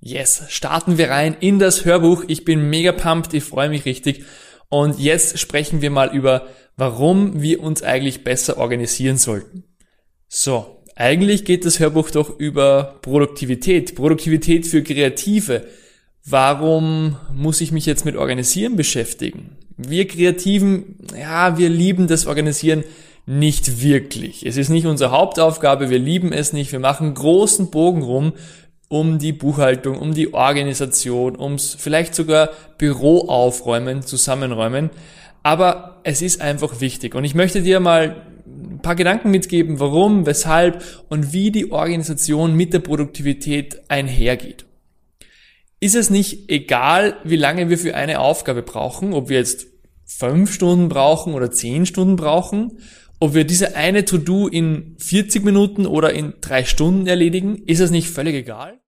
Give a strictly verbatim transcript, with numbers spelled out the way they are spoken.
Yes, starten wir rein in das Hörbuch. Ich bin mega pumped, ich freue mich richtig. Und jetzt sprechen wir mal über, warum wir uns eigentlich besser organisieren sollten. So, eigentlich geht das Hörbuch doch über Produktivität. Produktivität für Kreative. Warum muss ich mich jetzt mit Organisieren beschäftigen? Wir Kreativen, ja, wir lieben das Organisieren nicht wirklich. Es ist nicht unsere Hauptaufgabe, wir lieben es nicht. Wir machen großen Bogen rum um die Buchhaltung, um die Organisation, ums vielleicht sogar Büro aufräumen, zusammenräumen. Aber es ist einfach wichtig. Und ich möchte dir mal ein paar Gedanken mitgeben, warum, weshalb und wie die Organisation mit der Produktivität einhergeht. Ist es nicht egal, wie lange wir für eine Aufgabe brauchen, ob wir jetzt fünf Stunden brauchen oder zehn Stunden brauchen, ob wir diese eine To-Do in vierzig Minuten oder in drei Stunden erledigen, ist es nicht völlig egal?